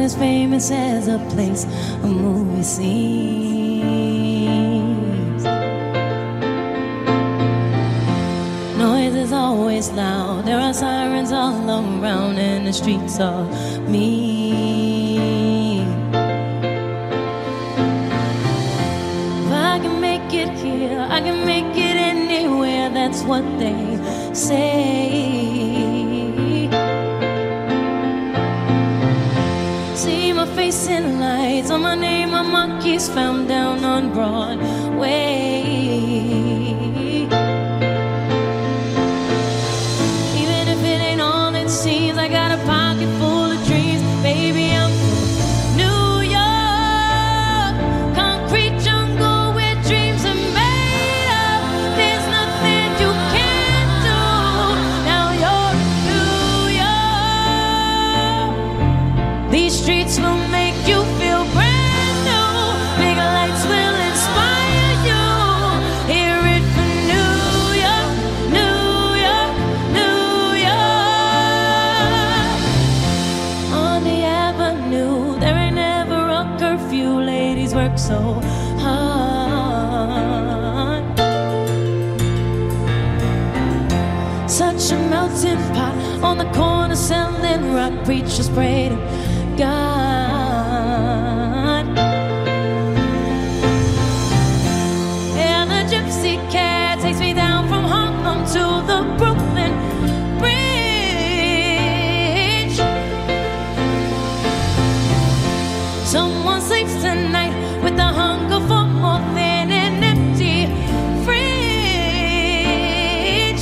as famous as a place a movie seems. Noise is always loud, there are sirens all around, and the streets are mean. If I can make it here, I can make it anywhere, that's what they say. See my face in lights, on my name, my monkeys found down on Broadway. Even if it ain't all it seems, I got a pocket full of dreams. Baby, I'm from New York, concrete jungle where dreams are made of. There's nothing you can't do. Now you're in New York. These streets will make you feel brand new. Big lights will inspire you. Hear it for New York, New York, New York. On the avenue, there ain't never a curfew. Ladies work so hard. Such a melting pot on the corner selling rock. Preachers pray to God. Yeah, the gypsy cat takes me down from Harlem to the Brooklyn Bridge. Someone sleeps tonight with the hunger for more than an empty fridge.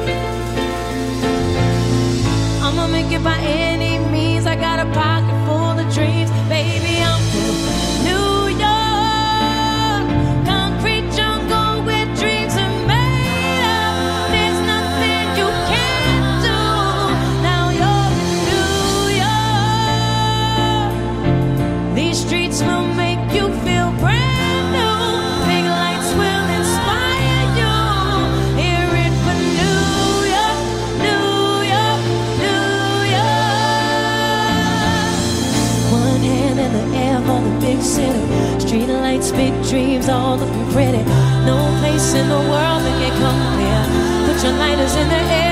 I'ma make it by any means, I got a pocket full of dreams. Baby, I'm from New York, concrete jungle where dreams are made of. There's nothing you can't do. Now you're in New York. These streets will make you feel brand new. Big lights will inspire you. Hear it for New York, New York, New York. One hand in the air for the big city. Street lights, big dreams, all looking pretty. No place in the world that can compare. Put your lighters in the air.